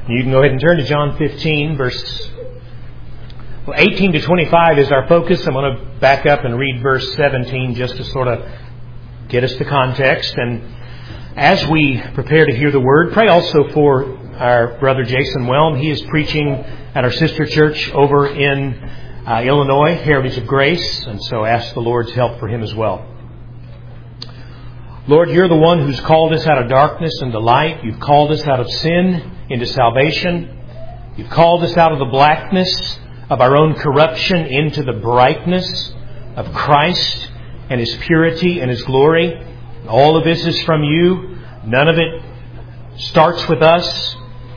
You can go ahead and turn to John 15, verse 18 to 25 is our focus. I'm going to back up and read verse 17 just to sort of get us the context. And as we prepare to hear the Word, pray also for our brother Jason Whelm. He is preaching at our sister church over in Illinois, Heritage of Grace, and so ask the Lord's help for him as well. Lord, You're the one who's called us out of darkness into light. You've called us out of sin into salvation. You've called us out of the blackness of our own corruption into the brightness of Christ and His purity and His glory. All of this is from You. None of it starts with us,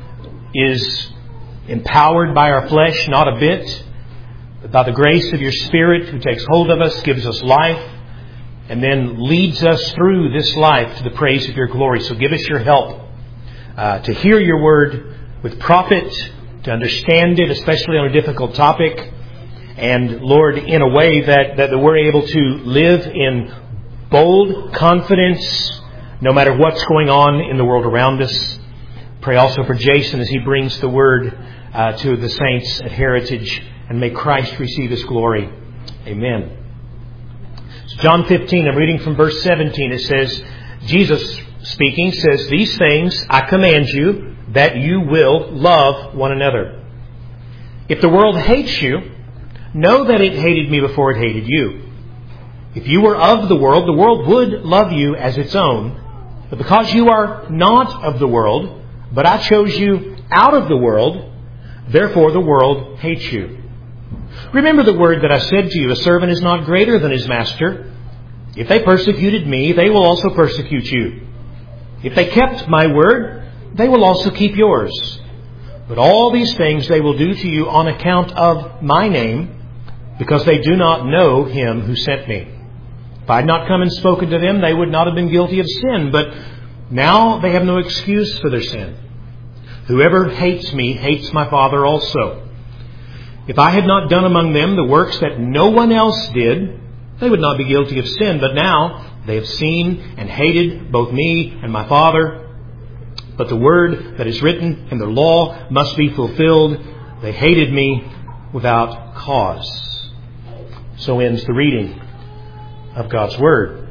is empowered by our flesh, not a bit, but by the grace of Your Spirit who takes hold of us, gives us life, and then leads us through this life to the praise of Your glory. So give us Your help to hear Your Word with profit, to understand it, especially on a difficult topic. And Lord, in a way that we're able to live in bold confidence no matter what's going on in the world around us. Pray also for Jason as he brings the Word to the saints at Heritage, and may Christ receive His glory. Amen. So John 15, I'm reading from verse 17. It says, Jesus speaking says, "These things I command you, that you will love one another. If the world hates you, know that it hated me before it hated you. If you were of the world would love you as its own. But because you are not of the world, but I chose you out of the world, therefore the world hates you. Remember the word that I said to you, a servant is not greater than his master. If they persecuted me, they will also persecute you. If they kept my word, they will also keep yours. But all these things they will do to you on account of my name, because they do not know Him who sent me. If I had not come and spoken to them, they would not have been guilty of sin. But now they have no excuse for their sin. Whoever hates me hates my Father also. If I had not done among them the works that no one else did, they would not be guilty of sin. But now they have seen and hated both me and my Father. But the word that is written in the law must be fulfilled. They hated me without cause." So ends the reading of God's Word.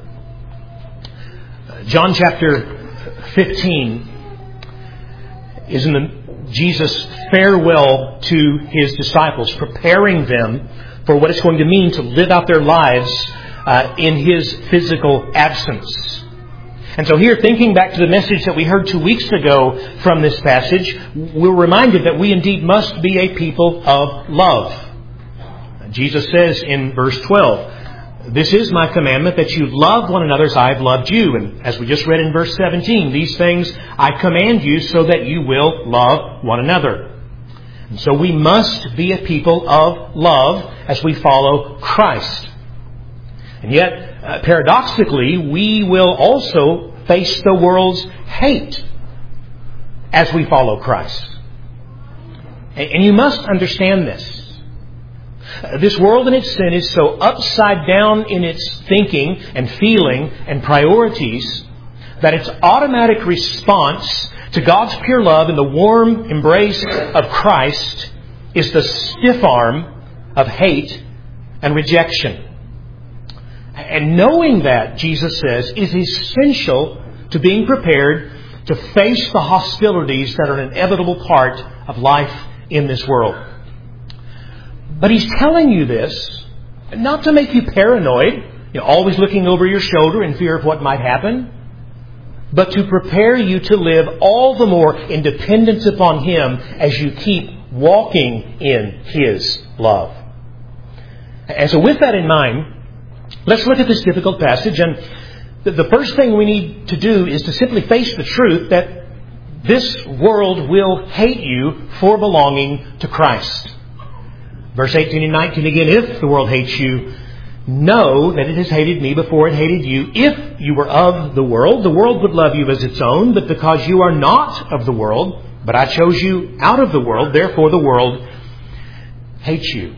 John chapter 15 is in Jesus' farewell to His disciples, preparing them for what it's going to mean to live out their lives in His physical absence. And so here, thinking back to the message that we heard 2 weeks ago from this passage, we're reminded that we indeed must be a people of love. Jesus says in verse 12, "This is my commandment, that you love one another as I have loved you." And as we just read in verse 17, "These things I command you so that you will love one another." And so we must be a people of love as we follow Christ. And yet, paradoxically, we will also face the world's hate as we follow Christ. And you must understand this. This world in its sin is so upside down in its thinking and feeling and priorities that its automatic response to God's pure love and the warm embrace of Christ is the stiff arm of hate and rejection. And knowing that, Jesus says, is essential to being prepared to face the hostilities that are an inevitable part of life in this world. But He's telling you this not to make you paranoid, always looking over your shoulder in fear of what might happen, but to prepare you to live all the more in dependence upon Him as you keep walking in His love. And so with that in mind, let's look at this difficult passage, and the first thing we need to do is to simply face the truth that this world will hate you for belonging to Christ. Verse 18 and 19 again, "If the world hates you, know that it has hated me before it hated you. If you were of the world would love you as its own. But because you are not of the world, but I chose you out of the world, therefore the world hates you."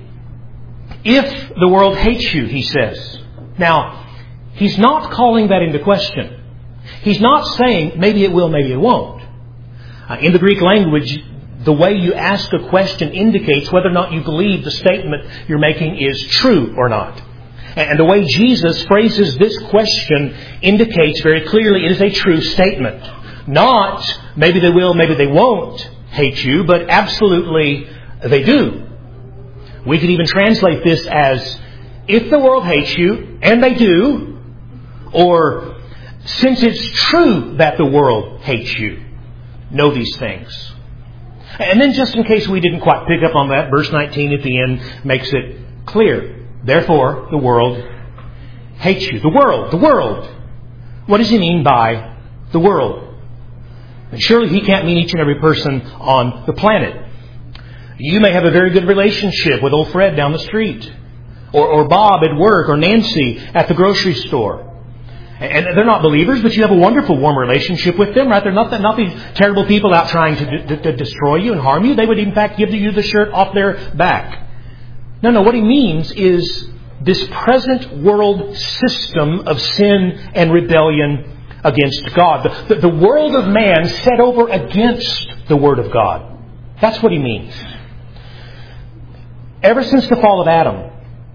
If the world hates you, He says. Now, He's not calling that into question. He's not saying maybe it will, maybe it won't. In the Greek language, The way you ask a question indicates whether or not you believe the statement you're making is true or not. And the way Jesus phrases this question indicates very clearly it is a true statement. Not, maybe they will, maybe they won't hate you, but absolutely they do. We could even translate this as, if the world hates you, and they do, or since it's true that the world hates you, know these things. And then just in case we didn't quite pick up on that, verse 19 at the end makes it clear. Therefore, the world hates you. The world. What does he mean by the world? And surely he can't mean each and every person on the planet. You may have a very good relationship with old Fred down the street, or Bob at work, or Nancy at the grocery store. And they're not believers, but you have a wonderful, warm relationship with them, right? They're not these terrible people out trying to destroy you and harm you. They would, in fact, give you the shirt off their back. No, what he means is this present world system of sin and rebellion against God. The world of man set over against the Word of God. That's what he means. Ever since the fall of Adam,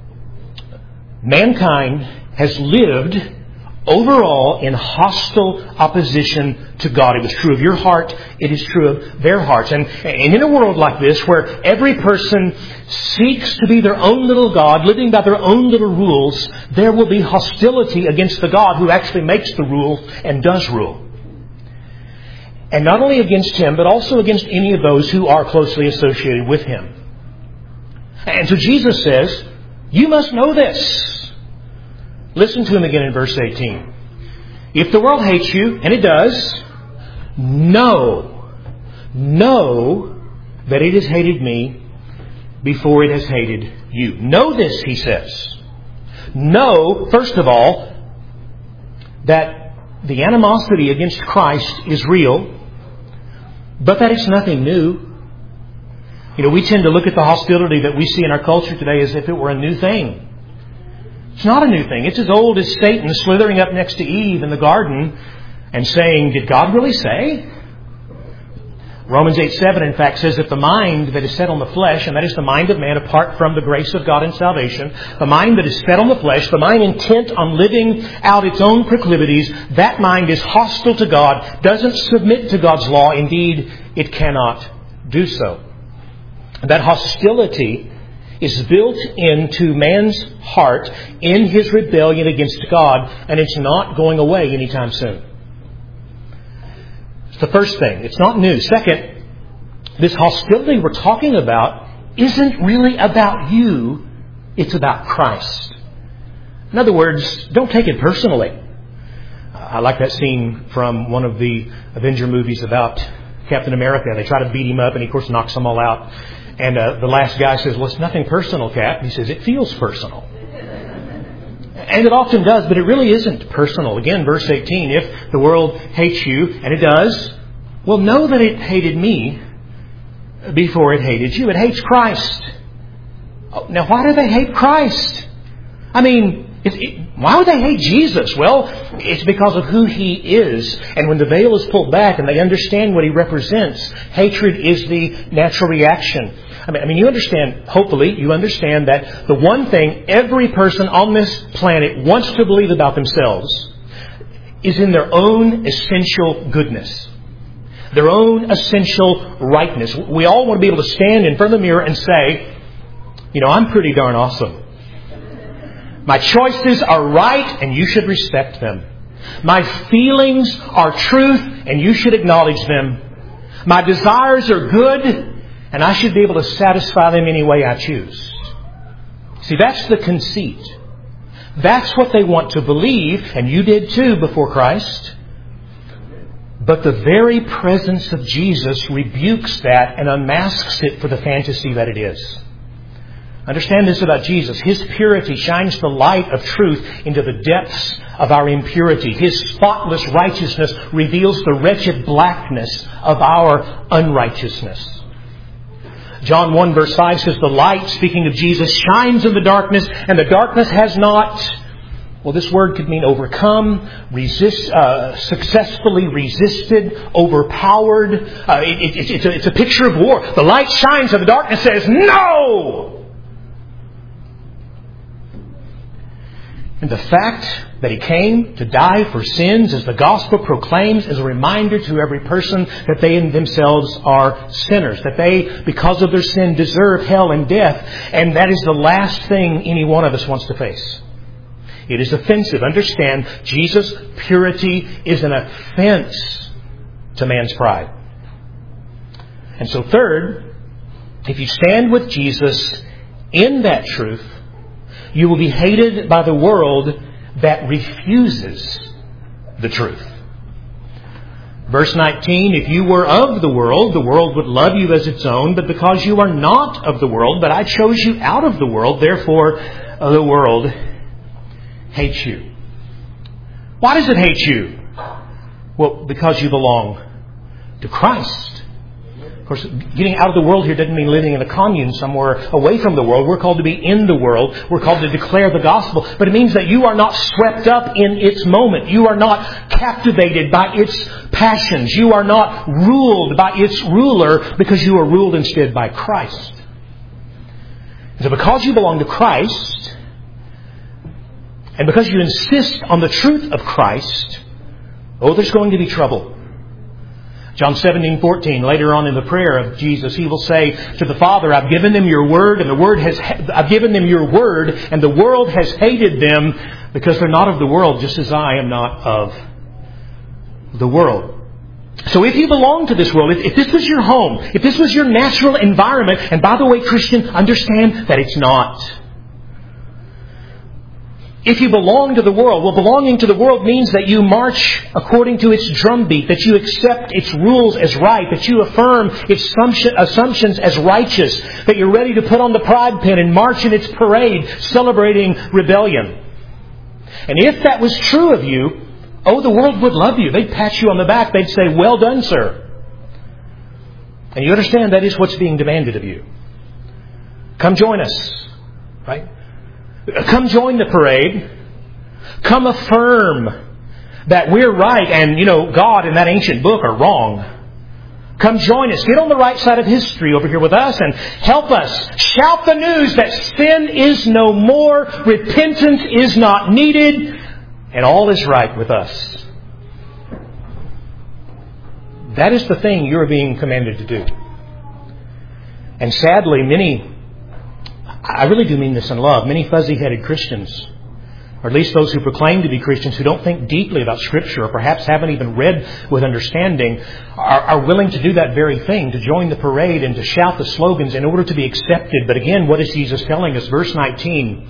mankind has lived overall in hostile opposition to God. It was true of your heart. It is true of their hearts. And in a world like this, where every person seeks to be their own little God, living by their own little rules, there will be hostility against the God who actually makes the rules and does rule. And not only against Him, but also against any of those who are closely associated with Him. And so Jesus says, you must know this. Listen to Him again in verse 18. If the world hates you, and it does, know that it has hated me before it has hated you. Know this, He says. Know, first of all, that the animosity against Christ is real, but that it's nothing new. You know, we tend to look at the hostility that we see in our culture today as if it were a new thing. It's not a new thing. It's as old as Satan slithering up next to Eve in the garden and saying, did God really say? Romans 8:7 in fact says that the mind that is set on the flesh, and that is the mind of man apart from the grace of God and salvation, the mind that is set on the flesh, the mind intent on living out its own proclivities, that mind is hostile to God, doesn't submit to God's law. Indeed, it cannot do so. That hostility is built into man's heart in his rebellion against God, and it's not going away anytime soon. It's the first thing. It's not new. Second, this hostility we're talking about isn't really about you. It's about Christ. In other words, don't take it personally. I like that scene from one of the Avenger movies about Captain America. They try to beat him up, and he, of course, knocks them all out. And the last guy says, well, it's nothing personal, Cap. He says, it feels personal. And it often does, but it really isn't personal. Again, verse 18, if the world hates you, and it does, well, know that it hated me before it hated you. It hates Christ. Now, why do they hate Christ? I mean, why would they hate Jesus? Well, it's because of who He is. And when the veil is pulled back and they understand what He represents, hatred is the natural reaction. I mean, you understand, hopefully, you understand that the one thing every person on this planet wants to believe about themselves is in their own essential goodness, their own essential rightness. We all want to be able to stand in front of the mirror and say, you know, I'm pretty darn awesome. My choices are right and you should respect them. My feelings are truth and you should acknowledge them. My desires are good and I should be able to satisfy them any way I choose. See, that's the conceit. That's what they want to believe, and you did too before Christ. But the very presence of Jesus rebukes that and unmasks it for the fantasy that it is. Understand this about Jesus. His purity shines the light of truth into the depths of our impurity. His spotless righteousness reveals the wretched blackness of our unrighteousness. John 1 verse 5 says, the light, speaking of Jesus, shines in the darkness, and the darkness has not Well, this word could mean overcome, successfully resisted, overpowered. It's a picture of war. The light shines and the darkness says, no! And the fact that He came to die for sins, as the gospel proclaims, is a reminder to every person that they in themselves are sinners. That they, because of their sin, deserve hell and death. And that is the last thing any one of us wants to face. It is offensive. Understand, Jesus' purity is an offense to man's pride. And so third, if you stand with Jesus in that truth, you will be hated by the world that refuses the truth. Verse 19, if you were of the world would love you as its own, but because you are not of the world, but I chose you out of the world, therefore the world hates you. Why does it hate you? Well, because you belong to Christ. Of course, getting out of the world here doesn't mean living in a commune somewhere away from the world. We're called to be in the world. We're called to declare the gospel. But it means that you are not swept up in its moment. You are not captivated by its passions. You are not ruled by its ruler, because you are ruled instead by Christ. And so because you belong to Christ, and because you insist on the truth of Christ, there's going to be trouble. John 17:14, later on in the prayer of Jesus, He will say to the Father, I've given them your word, and the world has hated them because they're not of the world, just as I am not of the world. So if you belong to this world, if this was your home, if this was your natural environment, and by the way, Christian, understand that it's not. If you belong to the world, well, belonging to the world means that you march according to its drumbeat, that you accept its rules as right, that you affirm its assumptions as righteous, that you're ready to put on the pride pin and march in its parade, celebrating rebellion. And if that was true of you, the world would love you. They'd pat you on the back. They'd say, well done, sir. And you understand that is what's being demanded of you. Come join us, right? Come join the parade. Come affirm that we're right and, God and that ancient book are wrong. Come join us. Get on the right side of history over here with us and help us shout the news that sin is no more, repentance is not needed, and all is right with us. That is the thing you're being commanded to do. And sadly, I really do mean this in love, many fuzzy-headed Christians, or at least those who proclaim to be Christians who don't think deeply about Scripture, or perhaps haven't even read with understanding, are willing to do that very thing, to join the parade and to shout the slogans in order to be accepted. But again, what is Jesus telling us? Verse 19,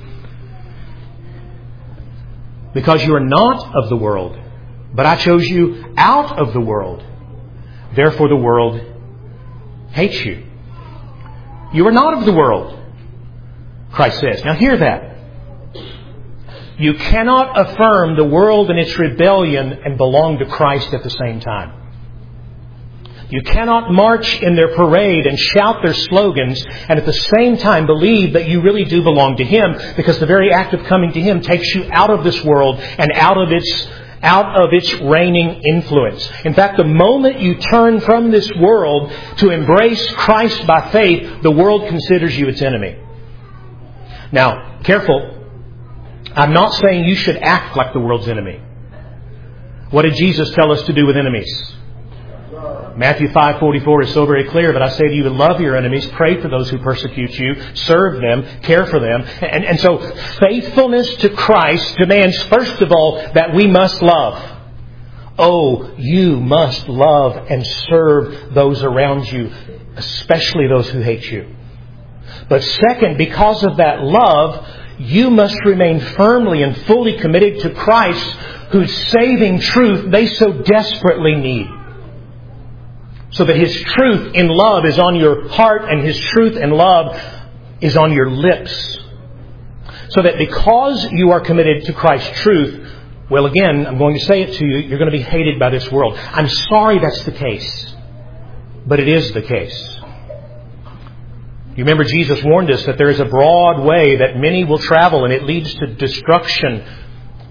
because you are not of the world, but I chose you out of the world, therefore the world hates you. You are not of the world, Christ says. Now hear that. You cannot affirm the world and its rebellion and belong to Christ at the same time. You cannot march in their parade and shout their slogans and at the same time believe that you really do belong to Him, because the very act of coming to Him takes you out of this world and out of its reigning influence. In fact, the moment you turn from this world to embrace Christ by faith, the world considers you its enemy. Now, careful. I'm not saying you should act like the world's enemy. What did Jesus tell us to do with enemies? Matthew 5:44 is so very clear, but I say to you to love your enemies, pray for those who persecute you, serve them, care for them. And so faithfulness to Christ demands, first of all, that we must love. You must love and serve those around you, especially those who hate you. But second, because of that love, you must remain firmly and fully committed to Christ, whose saving truth they so desperately need. So that His truth in love is on your heart and His truth in love is on your lips. So that because you are committed to Christ's truth, well, again, I'm going to say it to you, you're going to be hated by this world. I'm sorry that's the case, but it is the case. You remember Jesus warned us that there is a broad way that many will travel and it leads to destruction.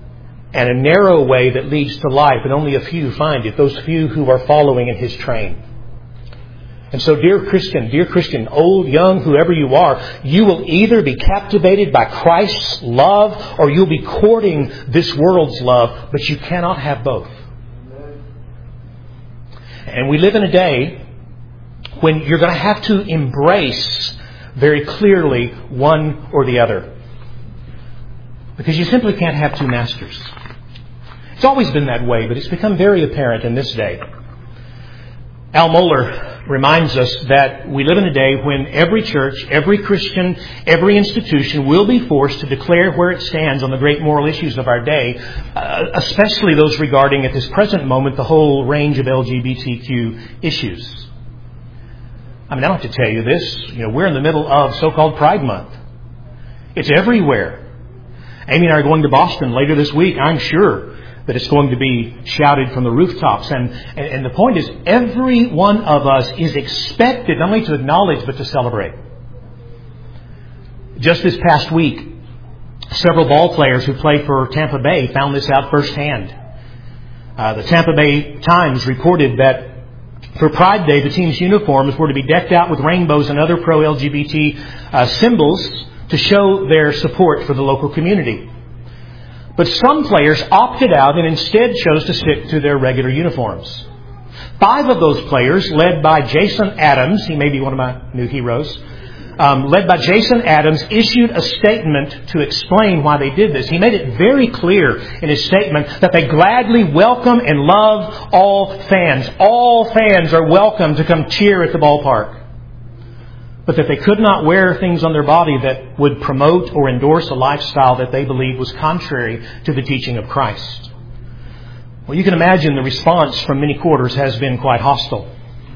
and a narrow way that leads to life, and only a few find it, those few who are following in His train. And so, dear Christian, old, young, whoever you are, you will either be captivated by Christ's love or you'll be courting this world's love, but you cannot have both. And we live in a day when you're going to have to embrace very clearly one or the other. Because you simply can't have two masters. It's always been that way, but it's become very apparent in this day. Al Mohler reminds us that we live in a day when every church, every Christian, every institution will be forced to declare where it stands on the great moral issues of our day, especially those regarding, at this present moment, the whole range of LGBTQ issues. I mean, I don't have to tell you this. We're in the middle of so-called Pride Month. It's everywhere. Amy and I are going to Boston later this week, I'm sure, that it's going to be shouted from the rooftops. And the point is, every one of us is expected not only to acknowledge, but to celebrate. Just this past week, several ball players who play for Tampa Bay found this out firsthand. The Tampa Bay Times reported that for Pride Day, the team's uniforms were to be decked out with rainbows and other pro-LGBT symbols to show their support for the local community. But some players opted out and instead chose to stick to their regular uniforms. 5 of those players, led by Jason Adams, he may be one of my new heroes, led by Jason Adams, issued a statement to explain why they did this. He made it very clear in his statement that they gladly welcome and love all fans. All fans are welcome to come cheer at the ballpark. But that they could not wear things on their body that would promote or endorse a lifestyle that they believed was contrary to the teaching of Christ. Well, you can imagine the response from many quarters has been quite hostile.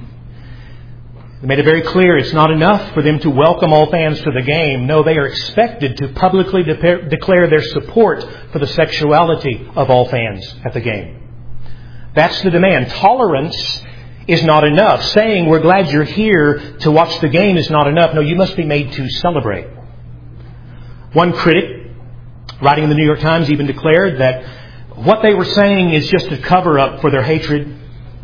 They made it very clear it's not enough for them to welcome all fans to the game. No, they are expected to publicly declare their support for the sexuality of all fans at the game. That's the demand. Tolerance is not enough. Saying we're glad you're here to watch the game is not enough. No, you must be made to celebrate. One critic, writing in the New York Times, even declared that what they were saying is just a cover-up for their hatred.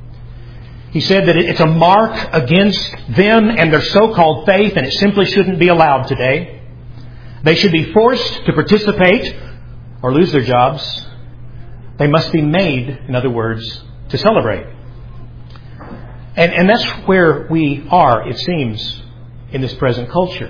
He said that it's a mark against them and their so-called faith, and it simply shouldn't be allowed today. They should be forced to participate or lose their jobs. They must be made, in other words, to celebrate. And that's where we are, it seems, in this present culture.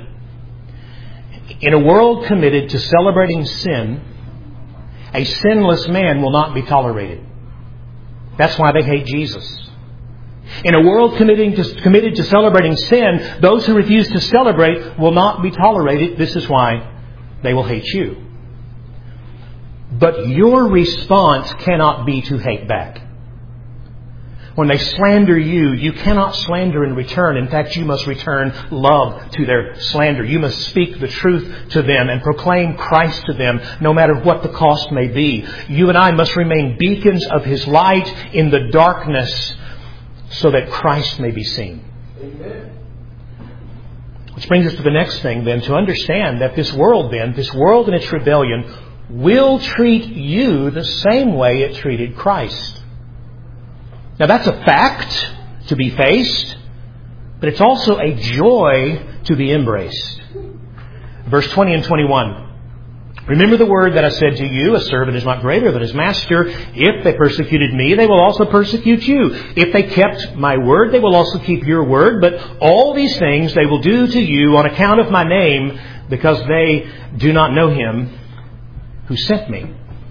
In a world committed to celebrating sin, a sinless man will not be tolerated. That's why they hate Jesus. In a world committed to celebrating sin, those who refuse to celebrate will not be tolerated. This is why they will hate you. But your response cannot be to hate back. When they slander you, you cannot slander in return. In fact, you must return love to their slander. You must speak the truth to them and proclaim Christ to them, no matter what the cost may be. You and I must remain beacons of His light in the darkness so that Christ may be seen. Amen. Which brings us to the next thing then, to understand that this world and its rebellion will treat you the same way it treated Christ. Now that's a fact to be faced, but it's also a joy to be embraced. Verse 20 and 21. Remember the word that I said to you, a servant is not greater than his master. If they persecuted me, they will also persecute you. If they kept my word, they will also keep your word. But all these things they will do to you on account of my name, because they do not know Him who sent me.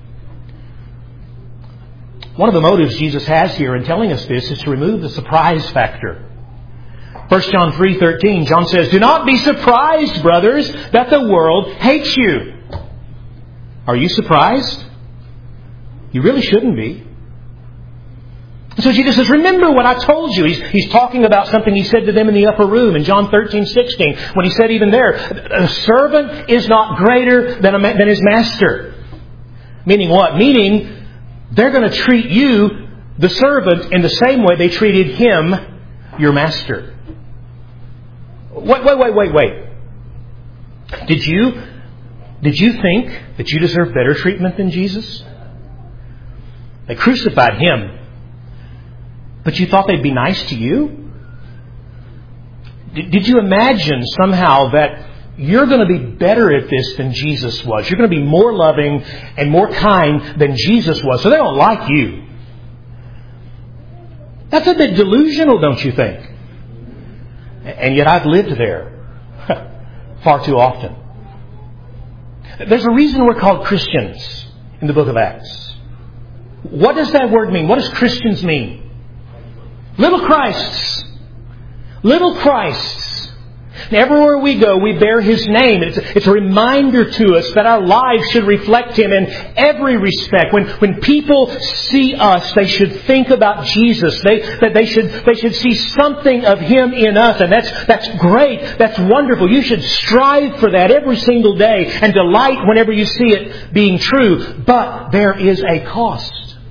One of the motives Jesus has here in telling us this is to remove the surprise factor. 1 John 3:13, John says, "Do not be surprised, brothers, that the world hates you." Are you surprised? You really shouldn't be. So Jesus says, remember what I told you. He's talking about something He said to them in the upper room in John 13:16, when He said even there, a servant is not greater than his master. Meaning what? Meaning they're going to treat you, the servant, in the same way they treated Him, your master. Wait. Did you think that you deserve better treatment than Jesus? They crucified Him. But you thought they'd be nice to you? Did you imagine somehow that you're going to be better at this than Jesus was? You're going to be more loving and more kind than Jesus was, so they don't like you. That's a bit delusional, don't you think? And yet I've lived there far too often. There's a reason we're called Christians in the book of Acts. What does that word mean? What does Christians mean? Little Christs. Little Christs. And everywhere we go, we bear His name. It's a reminder to us that our lives should reflect Him in every respect. When people see us, they should think about Jesus. They should see something of Him in us. And that's great. That's wonderful. You should strive for that every single day and delight whenever you see it being true. But there is a cost.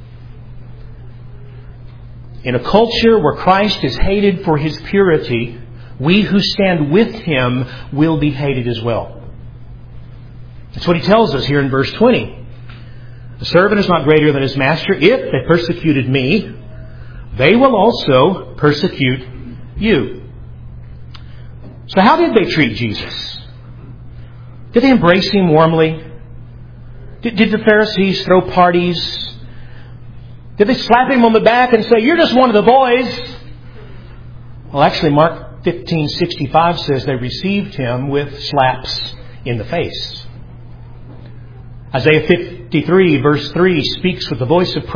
In a culture where Christ is hated for His purity, we who stand with Him will be hated as well. That's what He tells us here in verse 20. The servant is not greater than his master. If they persecuted me, they will also persecute you. So how did they treat Jesus? Did they embrace Him warmly? Did the Pharisees throw parties? Did they slap Him on the back and say, "You're just one of the boys"? Well, actually, Mark 15:65 says they received Him with slaps in the face. Isaiah 53 verse 3 speaks with the voice of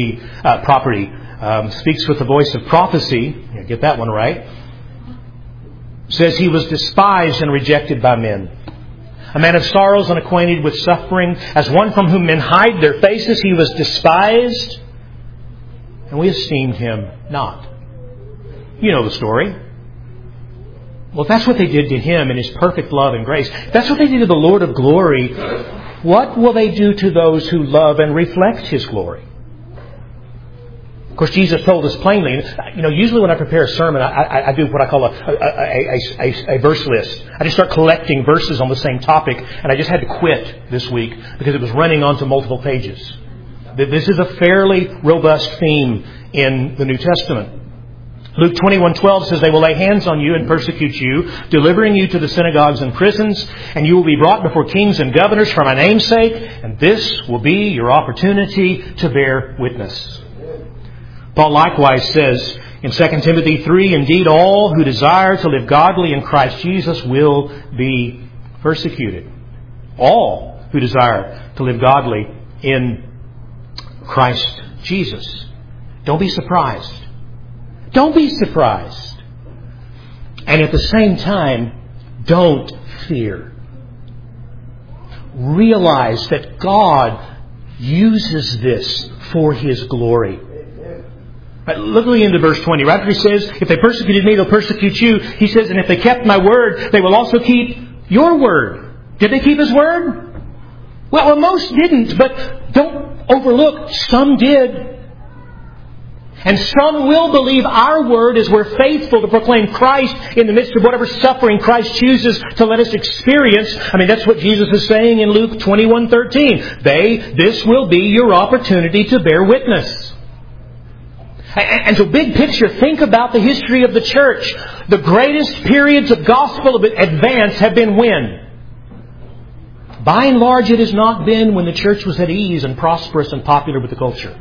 speaks with the voice of prophecy. Get that one right. Says He was despised and rejected by men, a man of sorrows and acquainted with suffering, as one from whom men hide their faces. He was despised, and we esteemed Him not. You know the story. Well, if that's what they did to Him in His perfect love and grace, if that's what they did to the Lord of glory, what will they do to those who love and reflect His glory? Of course, Jesus told us plainly. Usually when I prepare a sermon, I do what I call a verse list. I just start collecting verses on the same topic, and I just had to quit this week because it was running onto multiple pages. This is a fairly robust theme in the New Testament. Luke 21:12 says, "They will lay hands on you and persecute you, delivering you to the synagogues and prisons, and you will be brought before kings and governors for my name's sake, and this will be your opportunity to bear witness." Paul likewise says in 2 Timothy 3, "Indeed, all who desire to live godly in Christ Jesus will be persecuted." All who desire to live godly in Christ Jesus. Don't be surprised. Don't be surprised. And at the same time, don't fear. Realize that God uses this for His glory. Right, look into verse 20. Right after He says, "If they persecuted me, they'll persecute you," He says, "And if they kept my word, they will also keep your word." Did they keep His word? Well, most didn't, but don't overlook, some did. And some will believe our word as we're faithful to proclaim Christ in the midst of whatever suffering Christ chooses to let us experience. That's what Jesus is saying in Luke 21:13. This will be your opportunity to bear witness. And so big picture, think about the history of the church. The greatest periods of gospel advance have been when? By and large, it has not been when the church was at ease and prosperous and popular with the culture.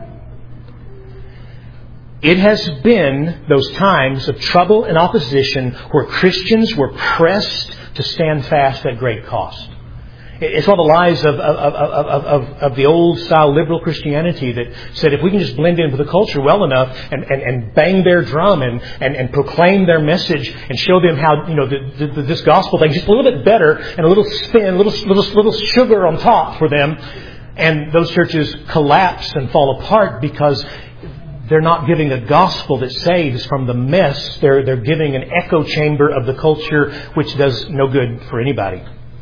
It has been those times of trouble and opposition where Christians were pressed to stand fast at great cost. It's all the lies of the old style liberal Christianity that said if we can just blend in with the culture well enough and bang their drum and proclaim their message and show them how this gospel thing just a little bit better and a little spin, little sugar on top for them, and those churches collapse and fall apart because they're not giving a gospel that saves from the mess. They're giving an echo chamber of the culture which does no good for anybody.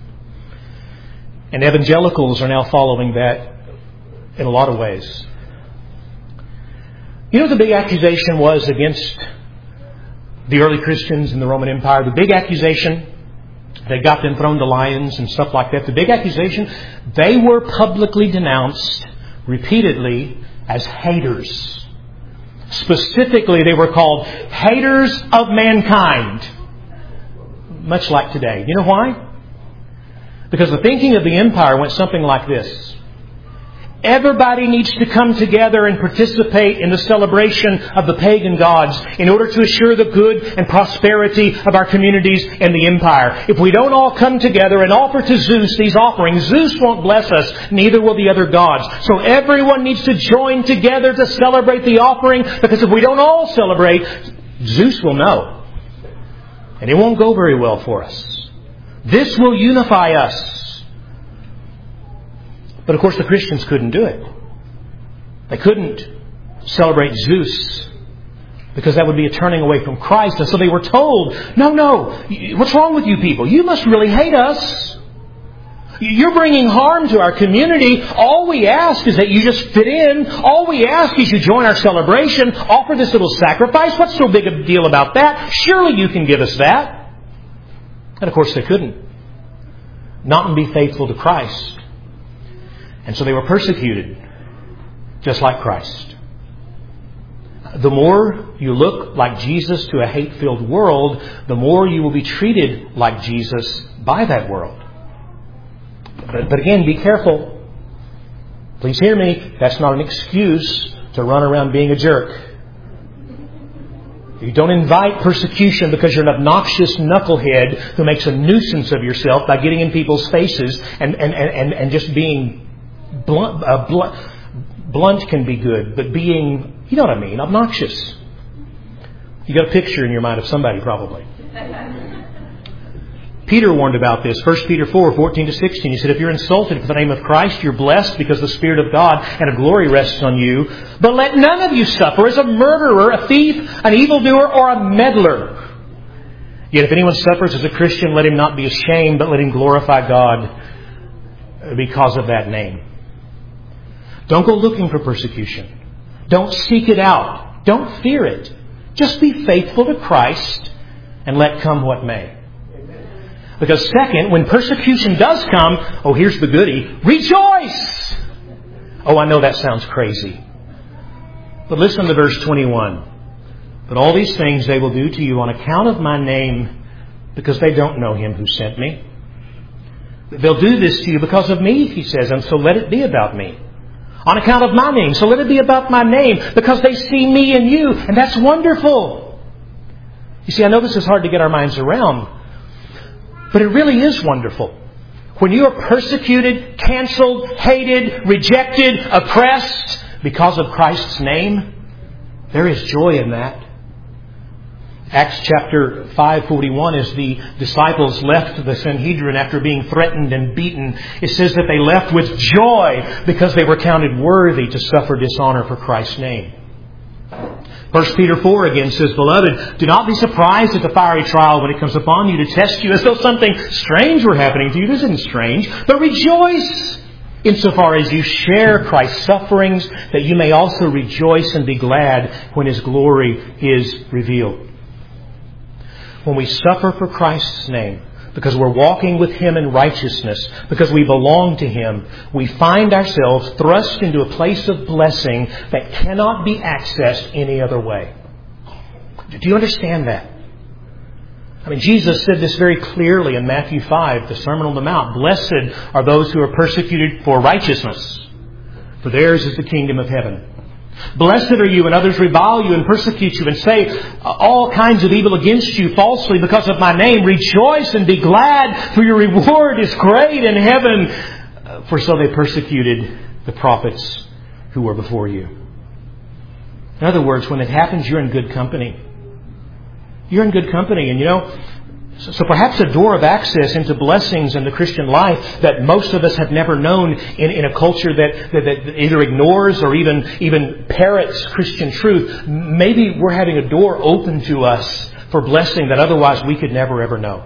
And evangelicals are now following that in a lot of ways. You know what the big accusation was against the early Christians in the Roman Empire? The big accusation, they got them thrown to lions and stuff like that. The big accusation, they were publicly denounced repeatedly as haters. Specifically, they were called haters of mankind. Much like today. You know why? Because the thinking of the empire went something like this. Everybody needs to come together and participate in the celebration of the pagan gods in order to assure the good and prosperity of our communities and the empire. If we don't all come together and offer to Zeus these offerings, Zeus won't bless us, neither will the other gods. So everyone needs to join together to celebrate the offering, because if we don't all celebrate, Zeus will know. And it won't go very well for us. This will unify us. But of course the Christians couldn't do it. They couldn't celebrate Zeus, because that would be a turning away from Christ. And so they were told, no, what's wrong with you people? You must really hate us. You're bringing harm to our community. All we ask is that you just fit in. All we ask is you join our celebration, offer this little sacrifice. What's so big a deal about that? Surely you can give us that. And of course they couldn't. Not and be faithful to Christ. And so they were persecuted, just like Christ. The more you look like Jesus to a hate-filled world, the more you will be treated like Jesus by that world. But again, be careful. Please hear me. That's not an excuse to run around being a jerk. You don't invite persecution because you're an obnoxious knucklehead who makes a nuisance of yourself by getting in people's faces and just being blunt. Blunt can be good, but being, you know what I mean, obnoxious. You got a picture in your mind of somebody probably. Peter warned about this. 1 Peter 4:14-16. He said, if you're insulted for the name of Christ, you're blessed because the Spirit of God and of glory rests on you. But let none of you suffer as a murderer, a thief, an evildoer, or a meddler. Yet if anyone suffers as a Christian, let him not be ashamed, but let him glorify God because of that name. Don't go looking for persecution. Don't seek it out. Don't fear it. Just be faithful to Christ and let come what may. Because second, when persecution does come, oh, here's the goodie, rejoice! Oh, I know that sounds crazy. But listen to verse 21. But all these things they will do to you on account of my name, because they don't know Him who sent me. They'll do this to you because of me, he says, and so let it be about me. On account of my name, so let it be about my name, because they see me in you, and that's wonderful. You see, I know this is hard to get our minds around, but it really is wonderful. When you are persecuted, canceled, hated, rejected, oppressed because of Christ's name, there is joy in that. Acts chapter 5:41, as the disciples left the Sanhedrin after being threatened and beaten, it says that they left with joy because they were counted worthy to suffer dishonor for Christ's name. 1 Peter 4 again says, Beloved, do not be surprised at the fiery trial when it comes upon you to test you as though something strange were happening to you. This isn't strange, but rejoice insofar as you share Christ's sufferings, that you may also rejoice and be glad when His glory is revealed. When we suffer for Christ's name, because we're walking with Him in righteousness, because we belong to Him, we find ourselves thrust into a place of blessing that cannot be accessed any other way. Do you understand that? I mean, Jesus said this very clearly in Matthew 5, the Sermon on the Mount. Blessed are those who are persecuted for righteousness, for theirs is the kingdom of heaven. Blessed are you when others revile you and persecute you and say all kinds of evil against you falsely because of my name. Rejoice and be glad, for your reward is great in heaven. For so they persecuted the prophets who were before you. In other words, when it happens, you're in good company. You're in good company. And you know, so perhaps a door of access into blessings in the Christian life that most of us have never known in a culture that either ignores or even parrots Christian truth. Maybe we're having a door open to us for blessing that otherwise we could never ever know.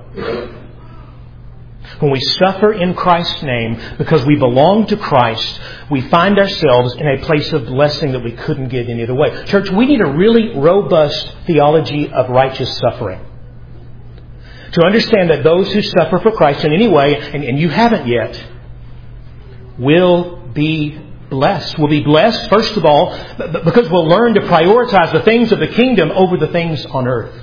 When we suffer in Christ's name because we belong to Christ, we find ourselves in a place of blessing that we couldn't get any other way. Church, we need a really robust theology of righteous suffering. To understand that those who suffer for Christ in any way, and you haven't yet, will be blessed. We'll be blessed, first of all, because we'll learn to prioritize the things of the kingdom over the things on earth.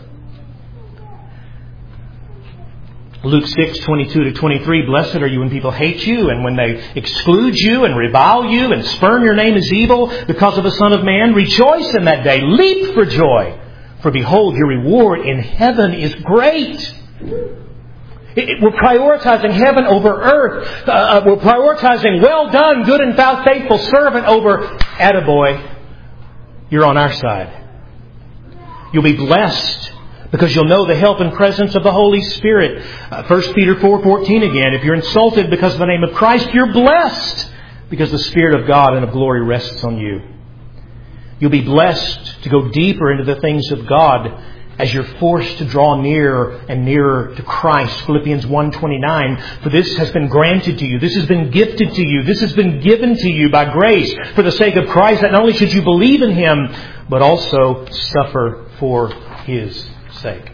Luke 6:22-23, blessed are you when people hate you and when they exclude you and revile you and spurn your name as evil because of the Son of Man. Rejoice in that day. Leap for joy. For behold, your reward in heaven is great. We're prioritizing heaven over earth. We're prioritizing well done, good and faithful servant over attaboy. You're on our side. You'll be blessed because you'll know the help and presence of the Holy Spirit. 1 Peter 4:14 again. If you're insulted because of the name of Christ, you're blessed because the Spirit of God and of glory rests on you. You'll be blessed to go deeper into the things of God as you're forced to draw nearer and nearer to Christ. Philippians 1:29. For this has been granted to you. This has been gifted to you. This has been given to you by grace for the sake of Christ, that not only should you believe in Him, but also suffer for His sake.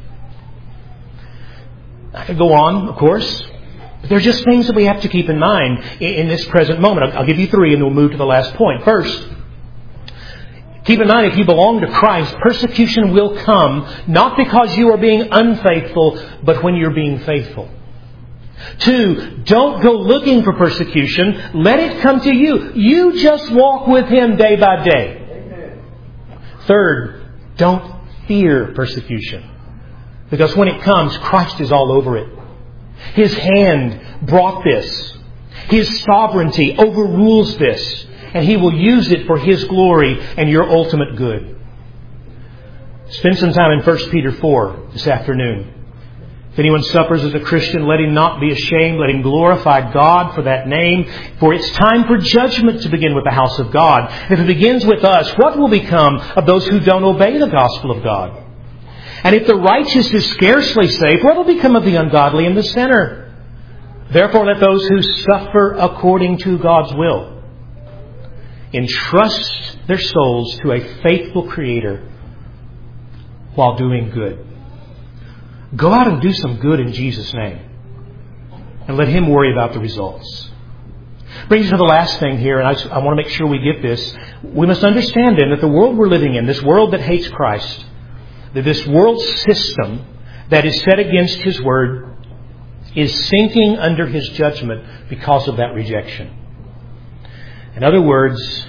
I could go on, of course, but there are just things that we have to keep in mind in this present moment. I'll give you three and then we'll move to the last point. First, keep in mind, if you belong to Christ, persecution will come, not because you are being unfaithful, but when you're being faithful. Two, don't go looking for persecution. Let it come to you. You just walk with Him day by day. Amen. Third, don't fear persecution. Because when it comes, Christ is all over it. His hand brought this. His sovereignty overrules this. And He will use it for His glory and your ultimate good. Spend some time in 1 Peter 4 this afternoon. If anyone suffers as a Christian, let him not be ashamed. Let him glorify God for that name. For it's time for judgment to begin with the house of God. If it begins with us, what will become of those who don't obey the gospel of God? And if the righteous is scarcely saved, what will become of the ungodly and the sinner? Therefore, let those who suffer according to God's will entrust their souls to a faithful Creator while doing good. Go out and do some good in Jesus' name. And let Him worry about the results. Brings us to the last thing here, and I want to make sure we get this. We must understand then that the world we're living in, this world that hates Christ, that this world system that is set against His Word, is sinking under His judgment because of that rejection. In other words,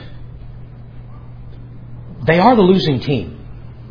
they are the losing team.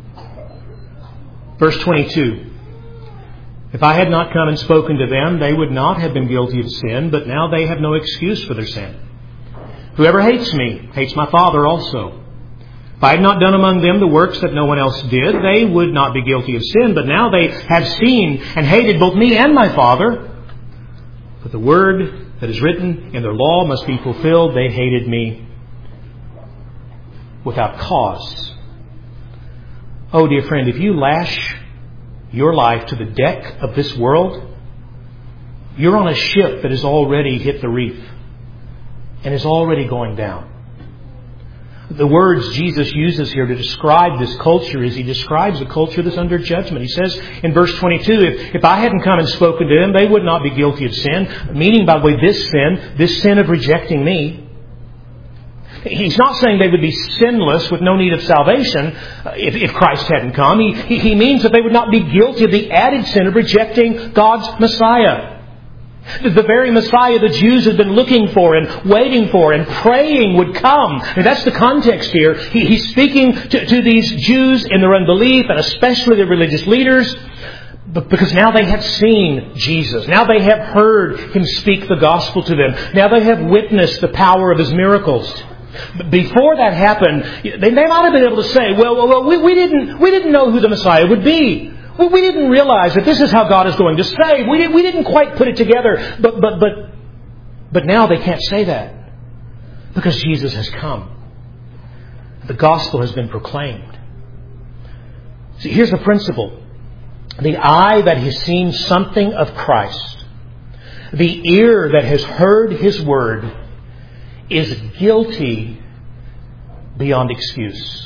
Verse 22. If I had not come and spoken to them, they would not have been guilty of sin, but now they have no excuse for their sin. Whoever hates me hates my Father also. If I had not done among them the works that no one else did, they would not be guilty of sin, but now they have seen and hated both me and my Father. But the word that is written in their law must be fulfilled. They hated me without cause. Oh, dear friend, if you lash your life to the deck of this world, you're on a ship that has already hit the reef and is already going down. The words Jesus uses here to describe this culture is He describes a culture that's under judgment. He says in verse 22, if I hadn't come and spoken to them, they would not be guilty of sin. Meaning, by the way, this sin of rejecting me. He's not saying they would be sinless with no need of salvation if Christ hadn't come. He means that they would not be guilty of the added sin of rejecting God's Messiah. The very Messiah the Jews had been looking for and waiting for and praying would come. And that's the context here. He's speaking to these Jews in their unbelief, and especially the religious leaders, because now they have seen Jesus. Now they have heard Him speak the gospel to them. Now they have witnessed the power of His miracles. But before that happened, they might have been able to say, well, we didn't know who the Messiah would be. We didn't realize that this is how God is going to save. We didn't quite put it together. But now they can't say that because Jesus has come. The gospel has been proclaimed. See, here's the principle. The eye that has seen something of Christ, the ear that has heard His word, is guilty beyond excuse.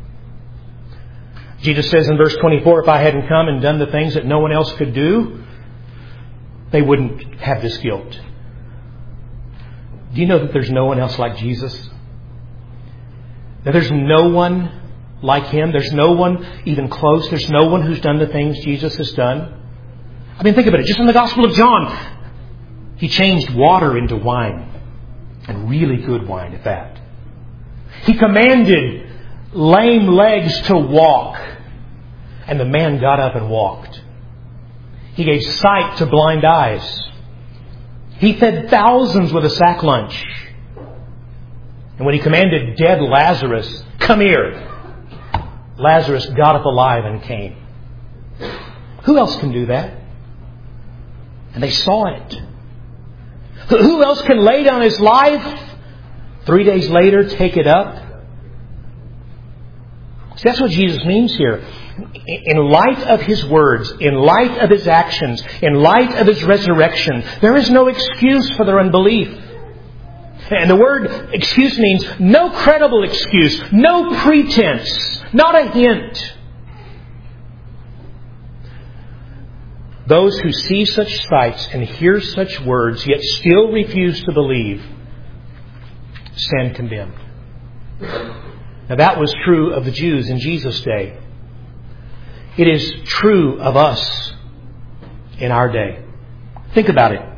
Jesus says in verse 24, if I hadn't come and done the things that no one else could do, they wouldn't have this guilt. Do you know that there's no one else like Jesus? That there's no one like Him. There's no one even close. There's no one who's done the things Jesus has done. I mean, think about it. Just in the Gospel of John, He changed water into wine. And really good wine at that. He commanded lame legs to walk. And the man got up and walked. He gave sight to blind eyes. He fed thousands with a sack lunch. And when He commanded dead Lazarus, come here, Lazarus got up alive and came. Who else can do that? And they saw it. Who else can lay down his life, 3 days later take it up? See, that's what Jesus means here. In light of His words, in light of His actions, in light of His resurrection, there is no excuse for their unbelief. And the word excuse means no credible excuse, no pretense, not a hint. Those who see such sights and hear such words, yet still refuse to believe, stand condemned. Now that was true of the Jews in Jesus' day. It is true of us in our day. Think about it.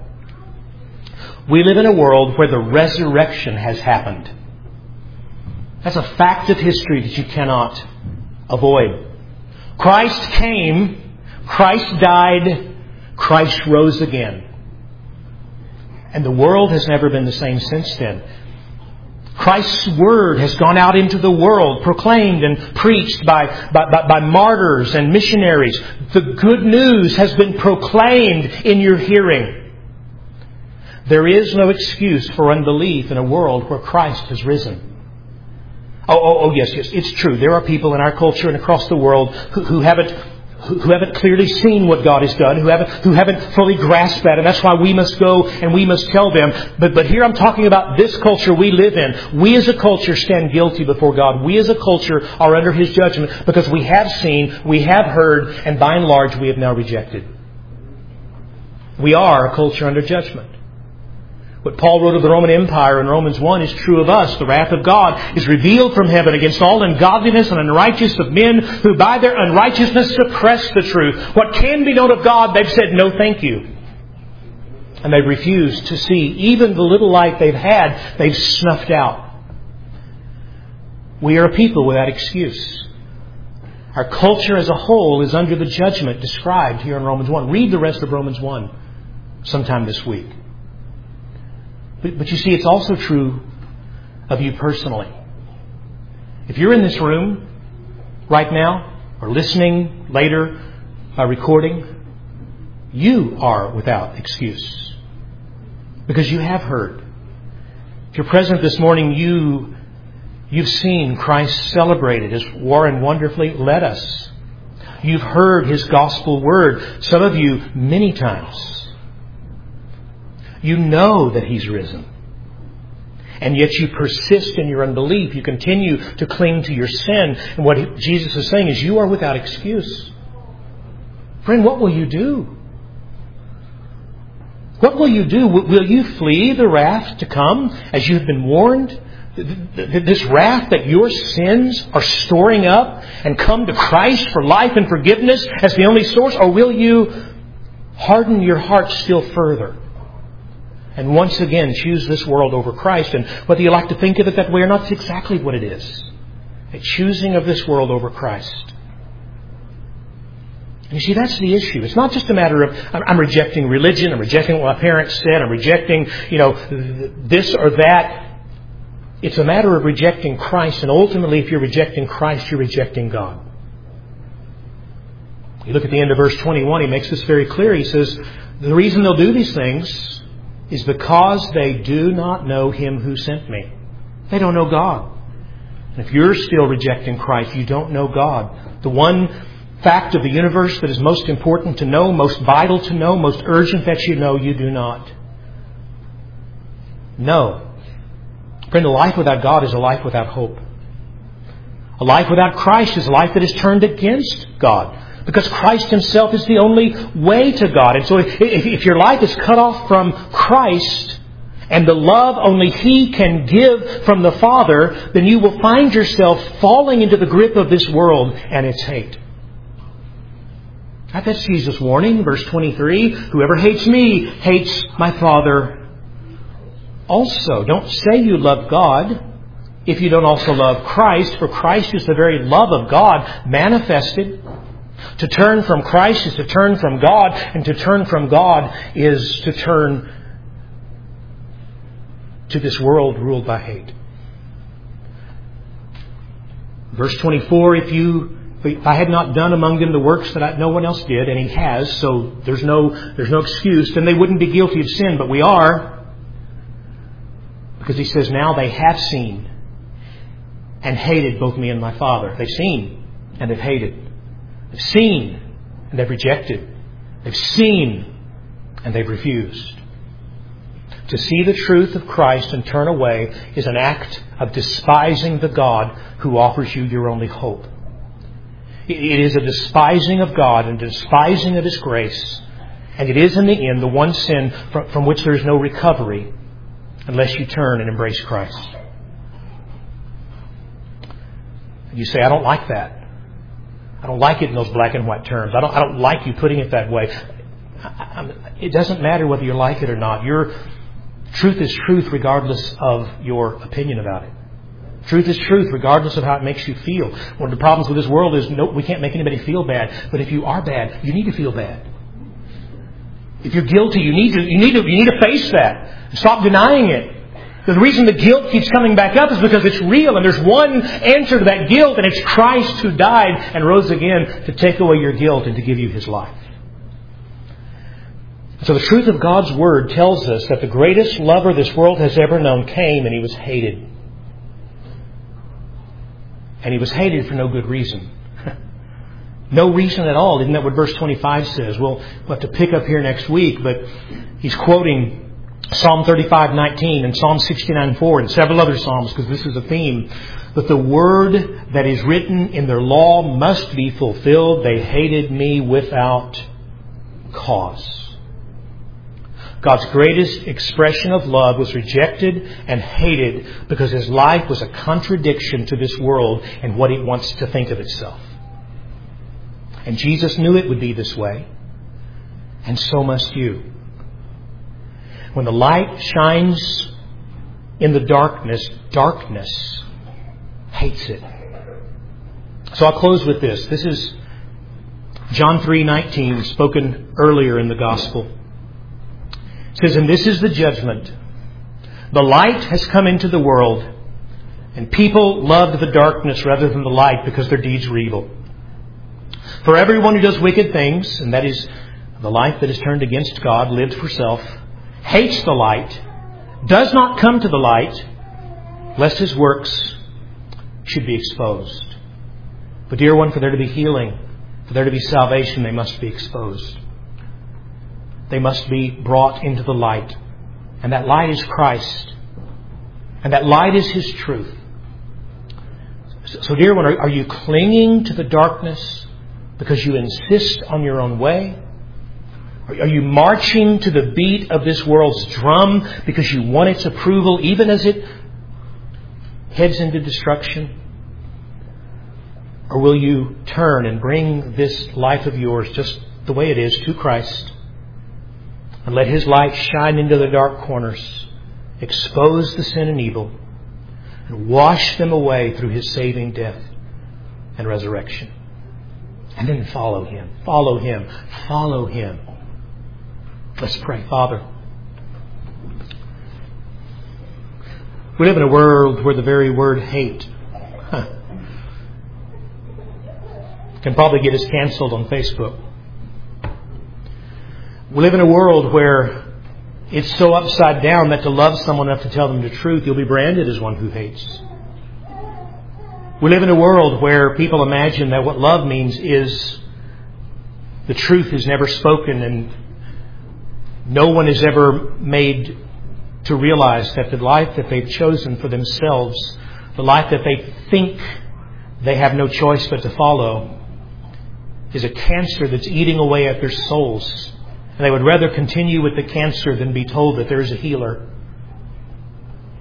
We live in a world where the resurrection has happened. That's a fact of history that you cannot avoid. Christ came, Christ died, Christ rose again. And the world has never been the same since then. Christ's Word has gone out into the world, proclaimed and preached by martyrs and missionaries. The good news has been proclaimed in your hearing. There is no excuse for unbelief in a world where Christ has risen. Yes, it's true. There are people in our culture and across the world who haven't clearly seen what God has done, who haven't fully grasped that, and that's why we must go and we must tell them. But here I'm talking about this culture we live in. We as a culture stand guilty before God. We as a culture are under His judgment because we have seen, we have heard, and by and large we have now rejected. We are a culture under judgment. What Paul wrote of the Roman Empire in Romans 1 is true of us. The wrath of God is revealed from heaven against all ungodliness and unrighteousness of men who by their unrighteousness suppress the truth. What can be known of God, they've said no thank you. And they've refused to see. Even the little light they've had, they've snuffed out. We are a people without excuse. Our culture as a whole is under the judgment described here in Romans 1. Read the rest of Romans 1 sometime this week. But you see, it's also true of you personally. If you're in this room right now, or listening later by recording, you are without excuse. Because you have heard. If you're present this morning, you've seen Christ celebrated as Warren wonderfully led us. You've heard His gospel word, some of you many times. You know that He's risen. And yet you persist in your unbelief. You continue to cling to your sin. And what Jesus is saying is you are without excuse. Friend, what will you do? What will you do? Will you flee the wrath to come as you have been warned? This wrath that your sins are storing up and come to Christ for life and forgiveness as the only source? Or will you harden your heart still further? And once again, choose this world over Christ. And whether you like to think of it that way or not, it's exactly what it is. A choosing of this world over Christ. And you see, that's the issue. It's not just a matter of, I'm rejecting religion, I'm rejecting what my parents said, I'm rejecting, this or that. It's a matter of rejecting Christ. And ultimately, if you're rejecting Christ, you're rejecting God. You look at the end of verse 21, he makes this very clear. He says, the reason they'll do these things is because they do not know Him who sent me. They don't know God. And if you're still rejecting Christ, you don't know God. The one fact of the universe that is most important to know, most vital to know, most urgent that you know, you do not. No. Friend, a life without God is a life without hope. A life without Christ is a life that is turned against God. Because Christ Himself is the only way to God. And so if your life is cut off from Christ and the love only He can give from the Father, then you will find yourself falling into the grip of this world and its hate. That's Jesus' warning, verse 23. Whoever hates me hates my Father also. Don't say you love God if you don't also love Christ, for Christ is the very love of God manifested. To turn from Christ is to turn from God, and to turn from God is to turn to this world ruled by hate. Verse 24, if I had not done among them the works that no one else did, and He has, so there's no excuse, then they wouldn't be guilty of sin, but we are. Because He says, now they have seen and hated both me and my Father. They've seen and they've hated. They've seen and they've rejected. They've seen and they've refused. To see the truth of Christ and turn away is an act of despising the God who offers you your only hope. It is a despising of God and despising of His grace. And it is in the end the one sin from which there is no recovery unless you turn and embrace Christ. You say, I don't like that. I don't like it in those black and white terms. I don't like you putting it that way. It doesn't matter whether you like it or not. Your truth is truth regardless of your opinion about it. Truth is truth regardless of how it makes you feel. One of the problems with this world is we can't make anybody feel bad. But if you are bad, you need to feel bad. If you're guilty, you need to face that. Stop denying it. The reason the guilt keeps coming back up is because it's real, and there's one answer to that guilt, and it's Christ who died and rose again to take away your guilt and to give you His life. So the truth of God's Word tells us that the greatest lover this world has ever known came and He was hated. And He was hated for no good reason. No reason at all. Isn't that what verse 25 says? We'll have to pick up here next week, but he's quoting Psalm 35:19 and Psalm 69:4 and several other Psalms, because this is a theme. But the word that is written in their law must be fulfilled. They hated me without cause. God's greatest expression of love was rejected and hated because His life was a contradiction to this world and what it wants to think of itself. And Jesus knew it would be this way. And so must you. When the light shines in the darkness, darkness hates it. So I'll close with this. This is John 3:19, spoken earlier in the Gospel. It says, and this is the judgment. The light has come into the world, and people loved the darkness rather than the light because their deeds were evil. For everyone who does wicked things, and that is the life that is turned against God, lives for self, hates the light, does not come to the light, lest his works should be exposed. But dear one, for there to be healing, for there to be salvation, they must be exposed. They must be brought into the light. And that light is Christ. And that light is His truth. So dear one, are you clinging to the darkness because you insist on your own way? Are you marching to the beat of this world's drum because you want its approval even as it heads into destruction? Or will you turn and bring this life of yours just the way it is to Christ and let His light shine into the dark corners, expose the sin and evil, and wash them away through His saving death and resurrection? And then follow Him. Follow Him. Follow Him. Let's pray. Father, we live in a world where the very word hate can probably get us canceled on Facebook. We live in a world where it's so upside down that to love someone enough to tell them the truth, you'll be branded as one who hates. We live in a world where people imagine that what love means is the truth is never spoken, and no one is ever made to realize that the life that they've chosen for themselves, the life that they think they have no choice but to follow, is a cancer that's eating away at their souls. And they would rather continue with the cancer than be told that there is a healer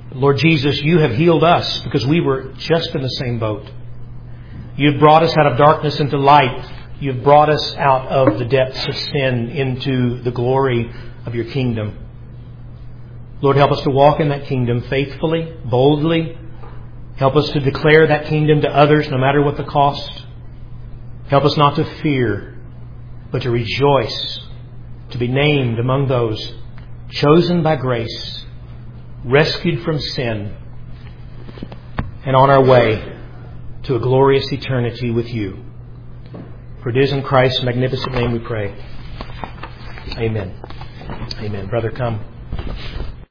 Lord Jesus, you have healed us because we were just in the same boat. You've brought us out of darkness into light. You've brought us out of the depths of sin into the glory of your kingdom. Lord, help us to walk in that kingdom faithfully, boldly. Help us to declare that kingdom to others no matter what the cost. Help us not to fear, but to rejoice, to be named among those chosen by grace, rescued from sin, and on our way to a glorious eternity with you. For it is in Christ's magnificent name we pray. Amen. Amen. Brother, come.